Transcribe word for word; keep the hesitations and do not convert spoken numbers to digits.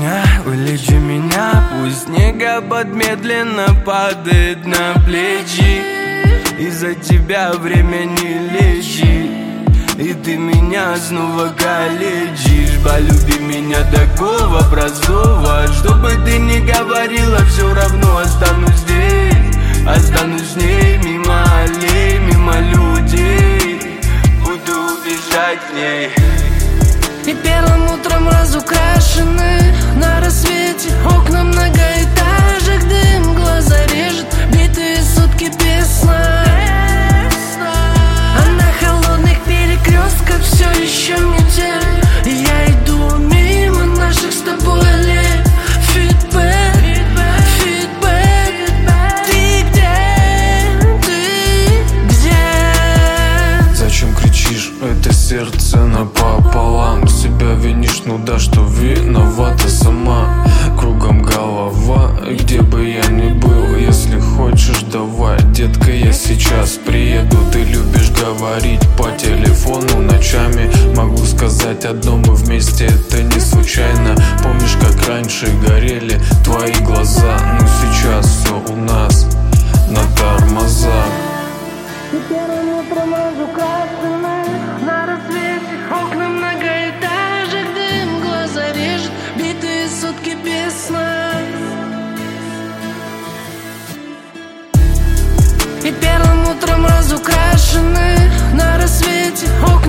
меня, вылечи меня. Пусть снегопад медленно падает на плечи. Из-за тебя время не лечит, и ты меня снова калечишь. Полюби меня такого простого, что бы ты ни говорила, все равно останусь здесь. Останусь с ней, мимо аллей, мимо людей. Буду убежать к ней. И первым утром разукрашены на рассвете окна многоэтажек. Дым глаза режет, битые сутки без сна. А на холодных перекрестках все еще метель. И я иду мимо наших с тобой аллей. Фидбэк, фидбэк. Ты где? Ты где? Зачем кричишь? Это сердце напополам. Себя винишь, ну да, что виновата сама. Кругом голова, и где бы я ни был. Если хочешь, давай, детка, я сейчас приеду. Ты любишь говорить по телефону ночами. Могу сказать одно, мы вместе, это не случайно. Помнишь, как раньше горели твои глаза? Ну сейчас все у нас на тормозах. И первым утром разукрашены на рассвете окна многоэтажек. Дым глаза режет, битые сутки без сна. И первым утром разукрашены на рассвете окна